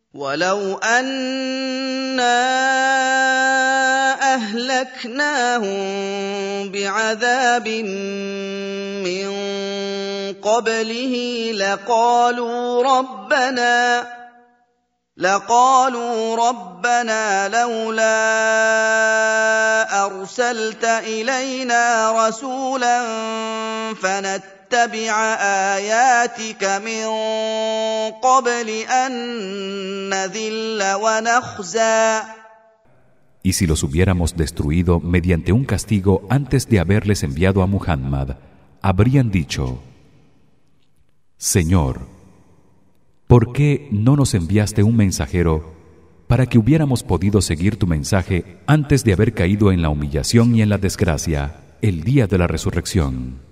ولو أنا أهلكناهم بعذاب من قبله لقالوا ربنا لولا أرسلت إلينا رسولا فنتبع آياتك من قبل أن نذل ونخزى. Y si los hubiéramos destruido mediante un castigo antes de haberles enviado a Muhammad, habrían dicho: Señor, ¿por qué no nos enviaste un mensajero para que hubiéramos podido seguir tu mensaje antes de haber caído en la humillación y en la desgracia el día de la resurrección?